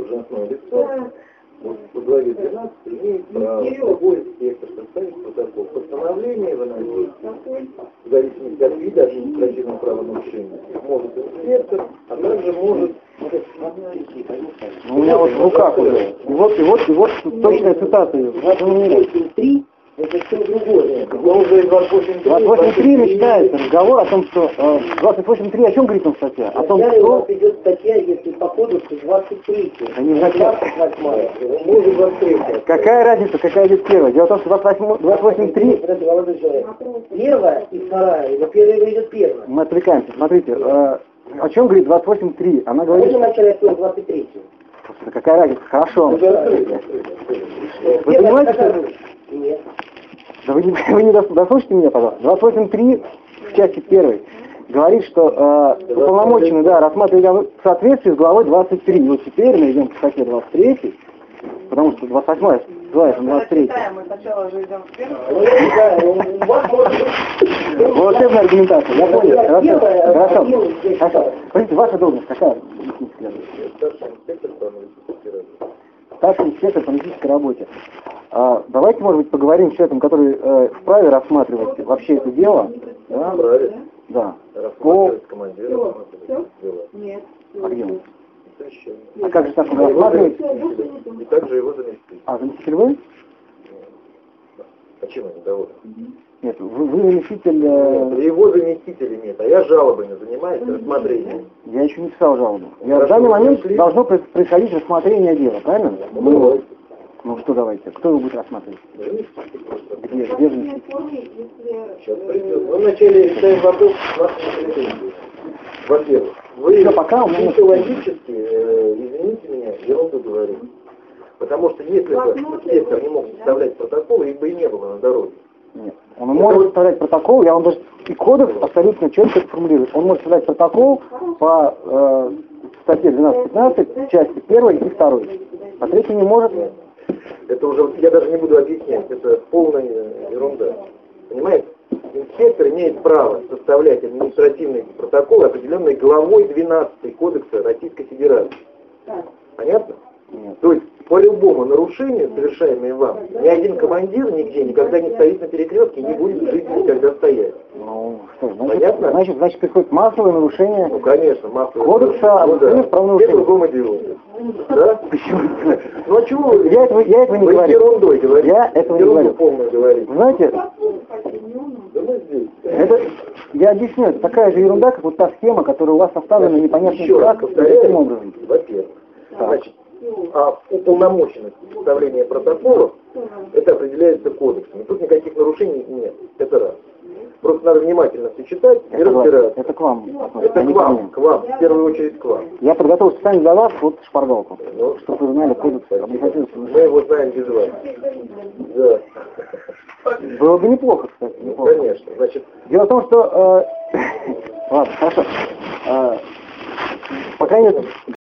должностное лицо по главе 12 имеет право любой инспектор составить протокол. Постановление выносить в зависимости от вида административного правонарушения может инспектор, а также может... У меня вот в руках уже. И вот точная цитата. 28.3 это все другое. Но уже 28.3 начинается разговор о том, что 28.3 о чем говорит там статья? О том, Далее у что... нас идет статья, если по кодексу 23. Они хотят. 28. Мы уже 23. Какая разница, какая идет первая? Дело в том, что 28.3... Первая и вторая. Но первая идет первая. Мы отвлекаемся. Смотрите, о чем говорит 28.3? Она говорит... Можно начать от 23. Какая разница? Хорошо. Вы понимаете, что... Нет. Да вы не дослушайте меня, пожалуйста. 28.3 в части 1 говорит, что уполномоченный, рассматривает в соответствии с главой 23. Вот теперь мы идем к статье 23, потому что 28 называется 23. Мы сначала же идем к первому. Волшебная аргументация. Я понял. Хорошо. Смотрите, ваша должность какая? Старший инспектор по аналитической работе. Давайте, может быть, поговорим с человеком, который вправе рассматривать вообще это дело. Да? Вправе? Да. Рассматривать командира. Нет. А где он? А как же так он рассматривает? И также его заместитель. А, заместитель вы? А чем они довольны? Нет, вы заместитель... Его заместителя нет, а я жалобами занимаюсь, рассмотрением. Я еще не писал жалобу. В данный момент должно происходить рассмотрение дела, правильно? Ну что давайте, кто его будет рассматривать? Где заместитель? Сейчас придет. Мы вначале решаем вопрос с нашими претензиями. Во-первых, вы пока чисто логически, извините меня, ерунду говорите. Потому что если бы инспектор не мог составлять протокол, их бы и не было на дороге. Нет. Он может составлять протокол, я вам даже и кодекс абсолютно четко формулирует. Он может составлять протокол по статье 12.15, части 1 и 2. А 3 не может. Это уже, я даже не буду объяснять, это полная ерунда. Понимаете? Инспектор имеет право составлять административный протокол, определенный главой 12 Кодекса Российской Федерации. Понятно? Нет. То есть по любому нарушению, совершаемому вам, ни один командир нигде никогда не стоит на перекрестке и не будет в жизни никогда стоять. Ну, что ж, Понятно? Значит, приходит массовое нарушение. Ну, конечно, массовое Кодекса об административных правонарушениях. Все другому делу. Да? Почему? Ну а чего вы? Я этого не вы говорю. ерундой говорите. Я этого не ерунду говорю. полную говорите. Вы знаете, Да мы здесь. это, я объясню, это такая же ерунда, как вот та схема, которая у вас составлена непонятно Еще раз как, каким образом. во-первых, Так. значит, уполномоченность составления протоколов, это определяется кодексом. И тут никаких нарушений нет. Это раз. Просто надо внимательно все читать и разбираться. Это к вам. Это к вам, в первую очередь к вам. Я подготовил специально для вас вот шпаргалку, Ну, чтобы вы знали кодекс административных мы правонарушений. его знаем без вас. Да. Было бы неплохо, кстати, неплохо. Конечно. Значит, Дело в том, что... ладно, хорошо. По крайней мере,